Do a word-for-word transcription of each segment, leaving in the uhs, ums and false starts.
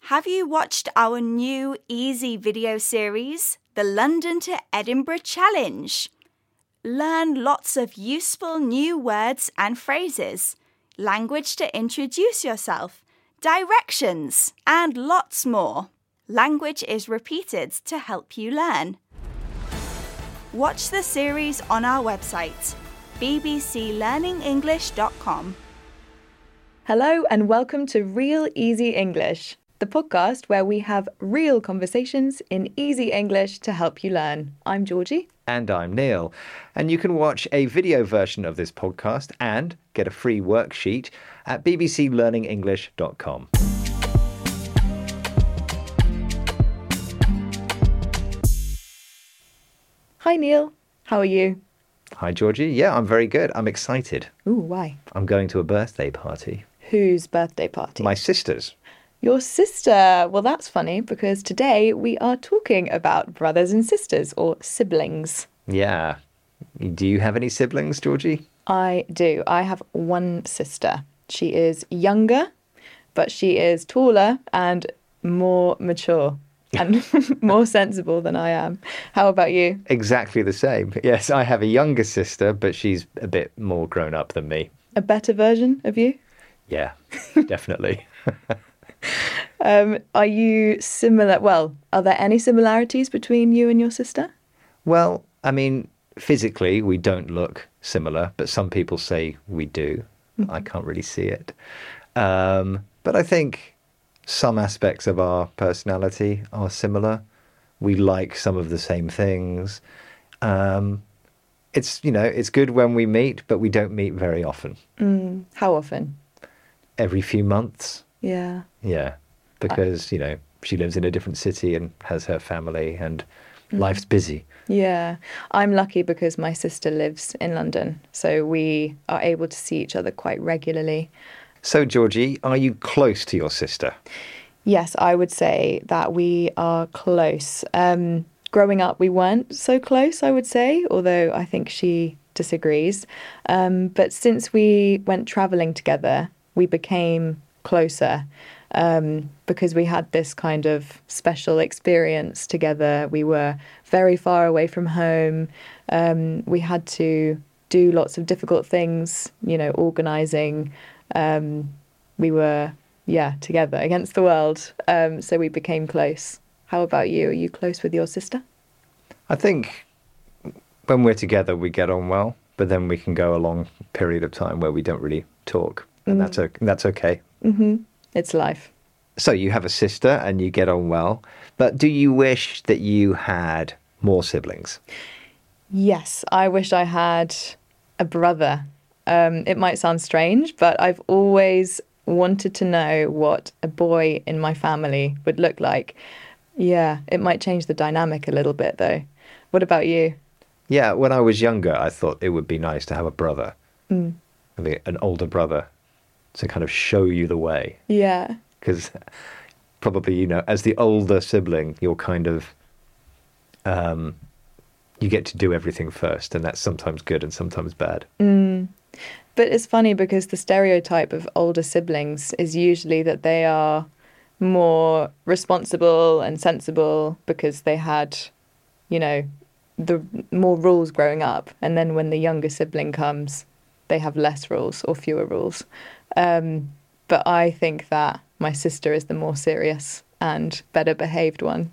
Have you watched our new easy video series, the London to Edinburgh Challenge? Learn lots of useful new words and phrases, language to introduce yourself, directions, and lots more. Language is repeated to help you learn. Watch the series on our website, b b c learning english dot com. Hello and welcome to Real Easy English, the podcast where we have real conversations in easy English to help you learn. I'm Georgie. And I'm Neil. And you can watch a video version of this podcast and get a free worksheet at b b c learning english dot com. Hi Neil, how are you? Hi Georgie. Yeah, I'm very good. I'm excited. Ooh, why? I'm going to a birthday party. Whose birthday party? My sister's. Your sister. Well, that's funny because today we are talking about brothers and sisters or siblings. Yeah. Do you have any siblings, Georgie? I do. I have one sister. She is younger, but she is taller and more mature and more sensible than I am. How about you? Exactly the same. Yes, I have a younger sister, but she's a bit more grown up than me. A better version of you? Yeah, definitely. um, are you similar? Well, are there any similarities between you and your sister? Well, I mean, physically we don't look similar, but some people say we do. Mm-hmm. I can't really see it. Um, but I think some aspects of our personality are similar. We like some of the same things. Um, it's, you know, it's good when we meet, but we don't meet very often. Mm, how often? Every few months. Yeah. Yeah. Because, you know, she lives in a different city and has her family and mm. life's busy. Yeah. I'm lucky because my sister lives in London, so we are able to see each other quite regularly. So, Georgie, are you close to your sister? Yes, I would say that we are close. Um, growing up, we weren't so close, I would say, although I think she disagrees. Um, but since we went travelling together, we became closer um, because we had this kind of special experience together. We were very far away from home. Um, we had to do lots of difficult things, you know, organising. Um, we were, yeah, together against the world. Um, so we became close. How about you? Are you close with your sister? I think when we're together, we get on well, but then we can go a long period of time where we don't really talk. And mm. that's, okay, that's okay. Mm-hmm. It's life. So you have a sister and you get on well, but do you wish that you had more siblings? Yes, I wish I had a brother. Um, it might sound strange, but I've always wanted to know what a boy in my family would look like. Yeah, it might change the dynamic a little bit, though. What about you? Yeah, when I was younger, I thought it would be nice to have a brother, mm. I mean, an older brother, to kind of show you the way. Yeah. Because probably, you know, as the older sibling, you're kind of, um, you get to do everything first, and that's sometimes good and sometimes bad. Mm. But it's funny because the stereotype of older siblings is usually that they are more responsible and sensible because they had, you know, the more rules growing up. And then when the younger sibling comes, they have less rules or fewer rules. Um, but I think that my sister is the more serious and better behaved one.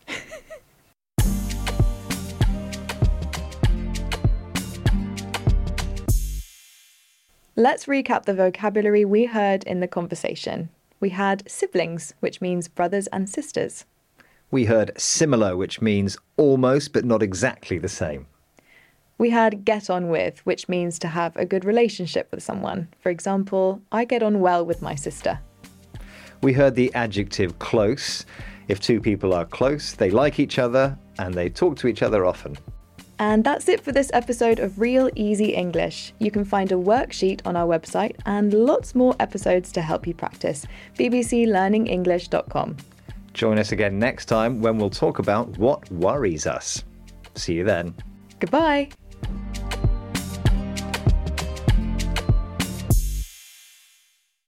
Let's recap the vocabulary we heard in the conversation. We had siblings, which means brothers and sisters. We heard similar, which means almost but not exactly the same. We had get on with, which means to have a good relationship with someone. For example, I get on well with my sister. We heard the adjective close. If two people are close, they like each other and they talk to each other often. And that's it for this episode of Real Easy English. You can find a worksheet on our website and lots more episodes to help you practice. b b c learning english dot com. Join us again next time when we'll talk about what worries us. See you then. Goodbye.